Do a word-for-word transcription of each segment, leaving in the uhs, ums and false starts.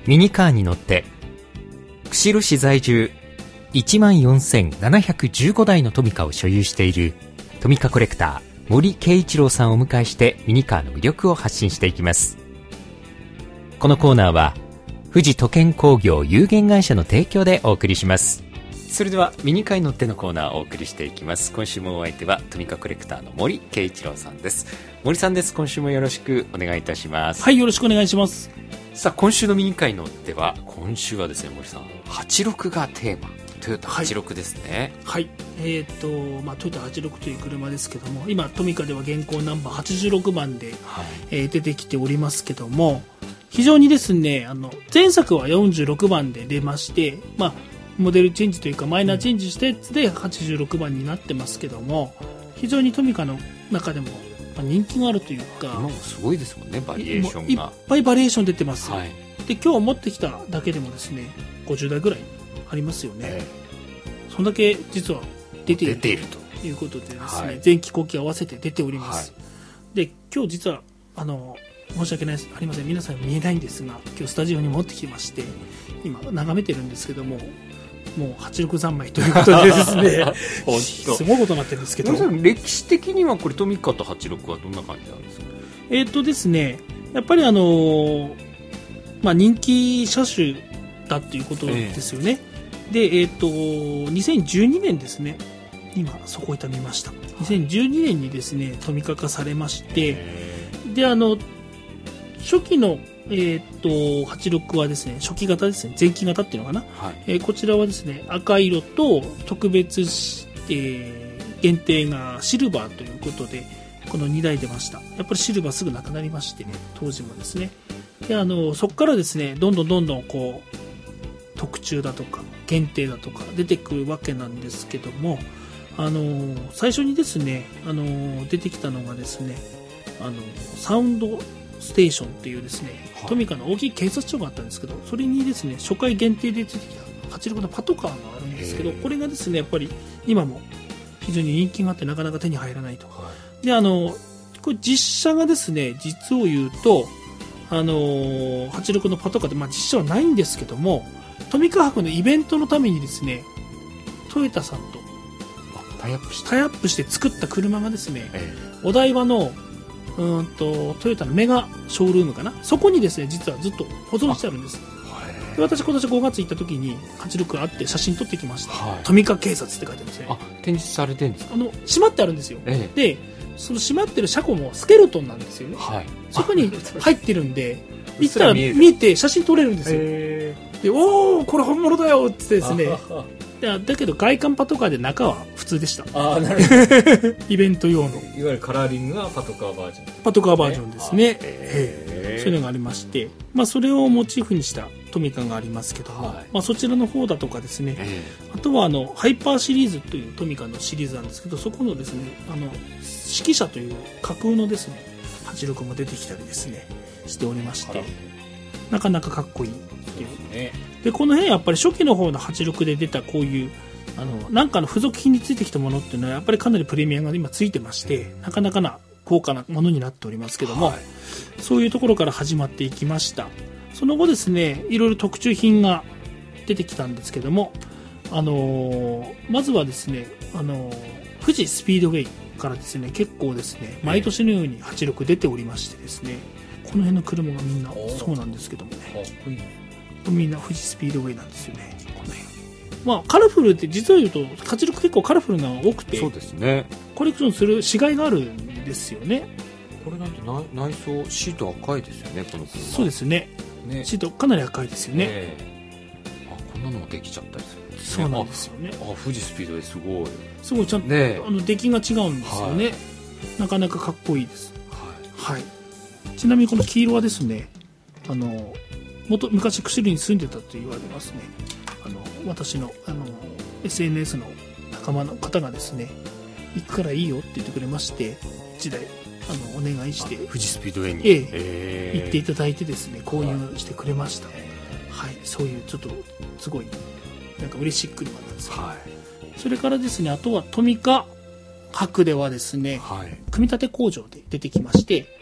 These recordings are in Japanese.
ミニカーに乗って釧路市在住いちまんよんせんななひゃくじゅうごだいのトミカを所有しているトミカコレクター森圭一郎さんをお迎えしてミニカーの魅力を発信していきます。このコーナーは富士都建工業有限会社の提供でお送りします。それではミニカーに乗ってのコーナーをお送りしていきます。今週もお相手はトミカコレクターの森圭一郎さんです。森さんです。今週もよろしくお願いいたします。 はい、よろしくお願いします。 さあ、今週のミニカーに乗っては今週はですね、森さんはちじゅうろくがテーマ、トヨタはちじゅうろくですね。 はい、はい、えーとまあ、トヨタはちじゅうろくという車ですけども、今トミカでは現行ナンバーはちじゅうろくばんで、はい、えー、出てきておりますけども、非常にですね、あの前作はよんじゅうろくばんで出まして、まあ、モデルチェンジというかマイナーチェンジしたやつではちじゅうろくばんになってますけども、非常にトミカの中でも人気があるというか、 今もすごいですもんね、バリエーションがいっぱいバリエーション出てます、 はい、 で今日持ってきただけでもですねごじゅうだいぐらいありますよね、えー、そんだけ実は出ているということでですね、はい、前期後期合わせて出ております、はい、で今日実はあの申し訳ないありません、皆さん見えないんですが、今日スタジオに持ってきまして今眺めてるんですけども、もうはちじゅうろく三昧ということでですねすごいことになってるんですけど、 歴史的にはこれトミカとはちじゅうろくはどんな感じなんですか？ えーっとですねやっぱりあのーまあ、人気車種だっていうことですよね、えー、で、えーっとにせんじゅうにねんですね、今そこを痛みました、にせんじゅうにねんにですねトミカ化されまして、であの初期のえー、とはちじゅうろくはですね初期型ですね、前期型っていうのかな、はい、えー、こちらはですね赤色と特別、えー、限定がシルバーということでこのにだい出ました。やっぱりシルバーすぐなくなりましてね、当時もですね、であのそこからですねどんどんどんどんこう特注だとか限定だとか出てくるわけなんですけども、あの最初にですねあの出てきたのがですねあのサウンドステーションっていうですね、はい、トミカの大きい警察署があったんですけど、それにですね初回限定で出てきたはちじゅうろくのパトカーがあるんですけど、これがですねやっぱり今も非常に人気があってなかなか手に入らないと、はい、であのこれ実車がですね実を言うとあのはちじゅうろくのパトカーで、まあ、実車はないんですけども、トミカ博のイベントのためにですねトヨタさんとタイアップしてタイアップして作った車がですね、ええ、お台場のうんとトヨタのメガショールームかな、そこにですね実はずっと保存してあるんです。で私今年ごがつ行った時にはちじゅうろくあって写真撮ってきました、はい、トミカ警察って書いてあるんですね。 あ、展示されてるんですか？ あの閉まってあるんですよ、ええ、でその閉まってる車庫もスケルトンなんですよね、はい、そこに入ってるんで行ったら見えて写真撮れるんですよ、えー、でおーこれ本物だよってですねだけど外観パトカーで中は普通でした。 あ、なるほどイベント用のいわゆるカラーリングがパトカーバージョン、 パトカーバージョンですね、えー、そういうのがありまして、まあ、それをモチーフにしたトミカがありますけども、はい、まあ、そちらの方だとかですね、えー、あとはあのハイパーシリーズというトミカのシリーズなんですけど、そこのですねあの指揮者という架空のですねはちじゅうろくも出てきたりですねしておりまして、なかなかかっこいいっていう、ね、でこの辺やっぱり初期の方のはちじゅうろくで出たこういうあのなんかの付属品についてきたものっていうのはやっぱりかなりプレミアが今ついてまして、なかなかな高価なものになっておりますけども、はい、そういうところから始まっていきました。その後ですねいろいろ特注品が出てきたんですけども、あのー、まずはですね、あのー、富士スピードウェイからですね結構ですね毎年のようにはちじゅうろく出ておりましてですね、この辺の車がみんなそうなんですけどもね、みんな富士スピードウェイなんですよね。この辺、まあ、カラフルって実を言うとはちじゅうろく結構カラフルなのが多くて、 そうですね、 コレクションするしがいがあるんですよね。 これなんて内装シート赤いですよね、この車。 そうですね、ね、シートかなり赤いですよね、 えー、あこんなのもできちゃったりするんですね。そうなんですよね。 ああ富士スピードですごいすごいちゃんと、ね、あの出来が違うんですよね、はい、なかなかかっこいいです、はいはい、ちなみにこの黄色はですねあの元昔釧路に住んでたと言われますね。あの私の、あの エスエヌエス の仲間の方がですね行くからいいよって言ってくれまして、いちだいあのお願いして富士スピードウェイに、 えええー、行っていただいてですね購入してくれました、はい、そういうちょっとすごいなんか嬉しい車なんですけど、はい、それからですねあとはトミカ博ではですね、はい、組み立て工場で出てきまして、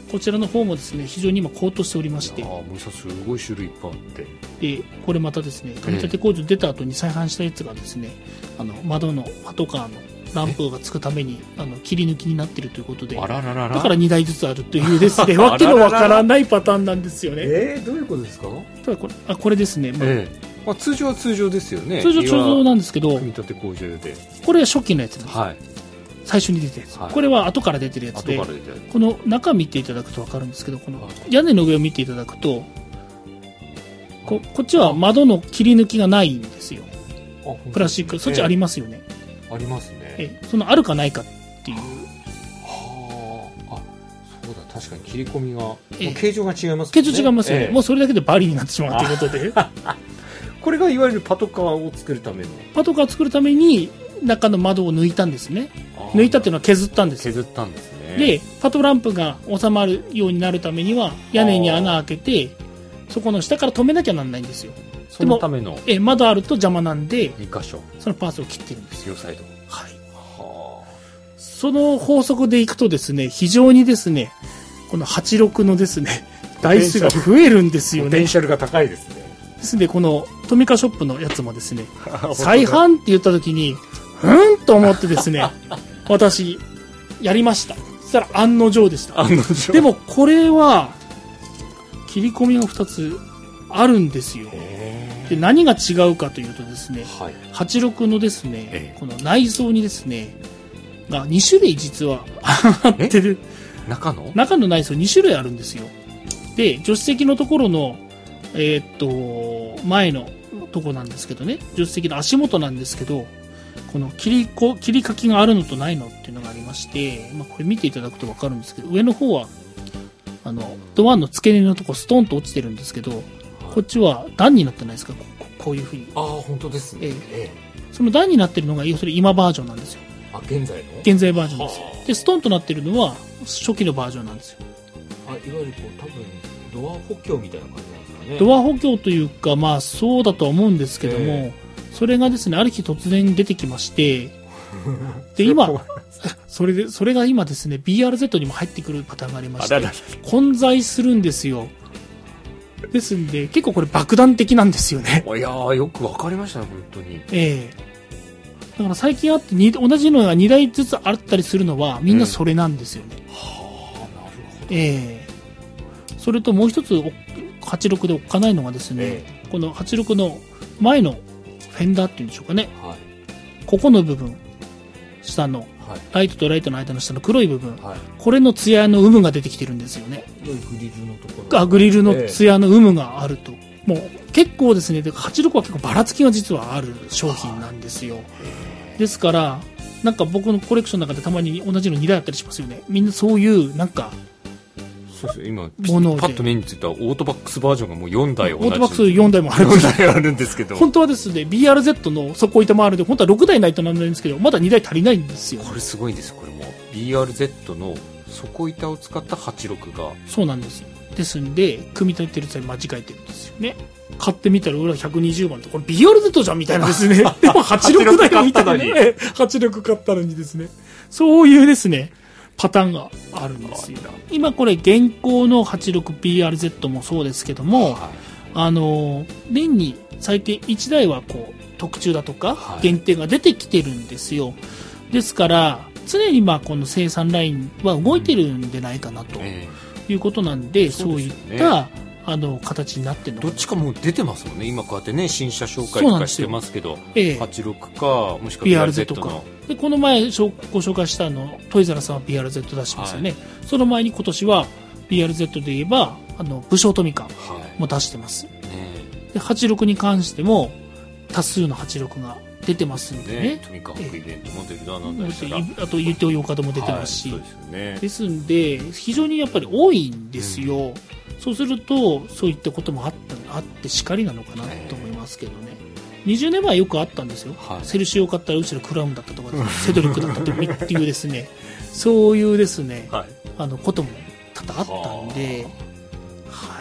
こちらの方もですね非常に今高騰しておりまして、 ああ、もうさ、すごい種類いっぱいあって。 でこれまたですね組み立て工場出た後に再販したやつがですね、あの窓のパトカーのランプがつくためにあの切り抜きになっているということで、 あらららら、 だからにだいずつあるというですねわけのわからないパターンなんですよね。 えー、どういうことですか？ ただこれ、あこれですね、まあええ、まあ、通常は通常ですよね。 通常通常なんですけど、 組み立て工場でこれは初期のやつなんです、 はい、 最初に出たやつ、はい、これは後から出てるやつで、この中見ていただくと分かるんですけど、この屋根の上を見ていただくと こ, こっちは窓の切り抜きがないんですよ。プラスチック、そっちありますよね。 えー、ありますね。 えそのあるかないかっていう。 はあ、あ、そうだ、確かに切り込みが、 えー、 形状が違いますね。 形状違いますよね、えー、もうそれだけでバリになってしまうということでこれがいわゆるパトカーを作るためのパトカーを作るために中の窓を抜いたんですね。抜いたっていうのは削ったんです。 削ったんですね。 でパトランプが収まるようになるためには屋根に穴開けてそこの下から止めなきゃなんないんですよ。 そのためのえ窓あると邪魔なんでに箇所そのパーツを切ってるんですよ。 両サイド。 はい。はあ。その法則でいくとですね、非常にですねこのはちじゅうろくのですね台数が増えるんですよね。 ポテンシャルが高いですね。 ですのでこのトミカショップのやつもですね再販って言った時にうんと思ってですね私やりました。そしたら案の定でした。 案の定。 でもこれは切り込みがふたつあるんですよ。で何が違うかというとですね、はい、はちじゅうろくのですねこの内装にですねがに種類実はあってる。 中の中の内装に種類あるんですよ。で助手席のところのえー、っと前のとこなんですけどね、助手席の足元なんですけど、この切りこ切り欠きがあるのとないのっていうのがありまして、まあ、これ見ていただくと分かるんですけど、上の方はあのドアの付け根のとこストンと落ちてるんですけど、はい、こっちは段になってないですか、こ, こ, こういうふうに。 ああ本当ですね、ええ、 その段になってるのがそれ今バージョンなんですよ。 あ現在の現在バージョンです。でストンとなってるのは初期のバージョンなんですよ。 あいわゆるこう多分ドア補強みたいな感じなんですかね。 ドア補強というか、まあそうだとは思うんですけども、えー、それがですねある日突然出てきましてで今それでそれが今ですね ビーアールゼット にも入ってくるパターンがありまして、あらら混在するんですよ。ですんで結構これ爆弾的なんですよね。 いやーよくわかりましたね本当に。 ええー、だから最近あってに同じのがにだいずつあったりするのはみんなそれなんですよね。 うん、はあなるほど。 ええー、それともう一つはちじゅうろくでおっかないのがですね、ええ、このはちじゅうろくの前のフェンダーっていうんでしょうかね、はい、ここの部分下の、はい、ライトとライトの間の下の黒い部分、はい、これのツヤの有無が出てきてるんですよね。 グリルのところあグリルのツヤの有無があると、ええ、もう結構ですねはちじゅうろくは結構ばらつきが実はある商品なんですよ。ですからなんか僕のコレクションの中でたまに同じのにだいあったりしますよね。みんなそういうなんかそうです今パッと目についたオートバックスバージョンがもうよんだい同じ。 オートバックスよんだいもあるんですよんだいあるんですけど本当はですね ビーアールゼット の底板回るで本当はろくだいないとなんないんですけどまだにだい足りないんですよ。 これすごいんです。これも ビーアールゼット の底板を使ったはちじゅうろくがそうなんです。ですんで組み立ててる際間違えてるんですよね。買ってみたら裏ひゃくにじゅうばんとこれ ビーアールゼット じゃんみたいなですねでもはちじゅうろくだよみたいなねはちじゅうろく買ったのにですねそういうですねパターンがあるんですよ。今これ現行の はちじゅうろくビーアールゼット もそうですけども、はい、あの年に最低いちだいはこう特注だとか限定が出てきてるんですよ。ですから常にまあこの生産ラインは動いてるんじゃないかなということなんで、うんえー、そういったあの形になってるのどっちかもう出てますもんね。今こうやってね新車紹介とかしてますけど、ええ、はちじゅうろくかもしくは ビーアールゼット のでこの前ご紹介したのトイザらさんは ビーアールゼット 出してますよね、はい、その前に今年は ビーアールゼット で言えばあの武将トミカも出してます、はいね、ではちじゅうろくに関しても多数のはちじゅうろくが出てますんでね、 ねトミカイベントモデルだなんだしたらあとユテオヨーカドも出てますし、 はい、そうですよね、 ですんで非常にやっぱり多いんですよ、うん、そうするとそういったこともあったあってしかりなのかなと思いますけどね。にじゅうねんまえはよくあったんですよ、はい、セルシオ買ったらうちのクラウンだったとか、セドリックだったとかっていうですねそういうですね、はい、あのことも多々あったんで、はい、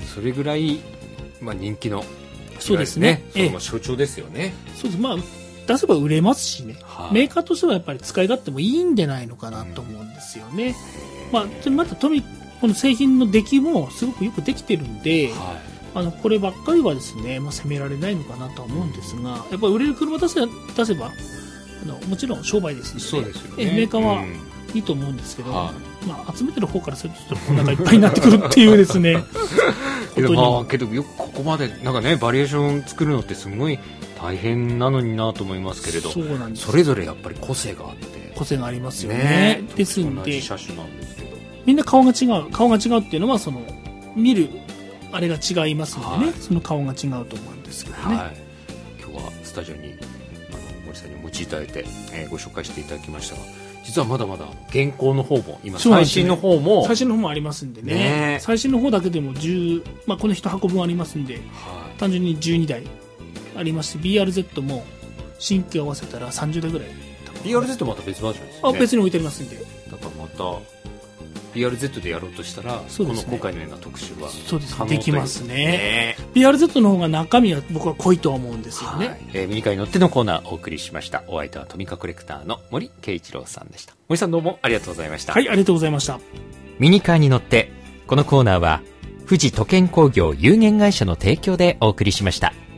それぐらい、まあ、人気の、 そうですね、 それも象徴ですよね。 そうです、まあ出せば売れますしね、はい、メーカーとしてはやっぱり使い勝手もいいんじゃないのかなと思うんですよね、うん、まあ、またトミこの製品の出来もすごくよくできてるんで、 はあのこればっかりはですね、まあ、責められないのかなとは思うんですが、やっぱり売れる車出せ出せばあのもちろん商売ですので、 そうですよね、 えメーカーはうんいいと思うんですけど、 はまあ、集めてる方からするとちょっとお腹いっぱいになってくるっていうですねけどことにもまあけどよくここまでなんかねバリエーション作るのってすごい大変なのになと思いますけれど、 そうなんです。 それぞれやっぱり個性があって個性がありますよね。 ねですん同じで車種なんですけど、 みんな顔が違う顔が違うっていうのはその見るあれが違いますのでね、 はい、 その顔が違うと思うんですけどね、 はい、今日はスタジオにあの森さんにお持ちいただいて、えーご紹介していただきましたが、実はまだまだ現行の方も今最新の方も、 最新の方もありますんで ね, ね最新の方だけでもじゅう、まあ、この一箱分ありますんで、 はい、 単純にじゅうにだいありますし ビーアールゼット も新規合わせたらさんじゅうだいぐらいビーアールゼット また別バージョンですよね。 あ別に置いてありますんで、 だからまた ビーアールゼット でやろうとしたら、 そうですね、 この今回のような特集はそうです可能というできますね。 ねビーアールゼット の方が中身は僕は濃いとは思うんですよね、 はい、えー、ミニカーに乗ってのコーナーお送りしました。お相手はトミカコレクターの森圭一郎さんでした。森さんどうもありがとうございました。 はい、ありがとうございました。 ミニカーに乗って、このコーナーは富士都建工業有限会社の提供でお送りしました。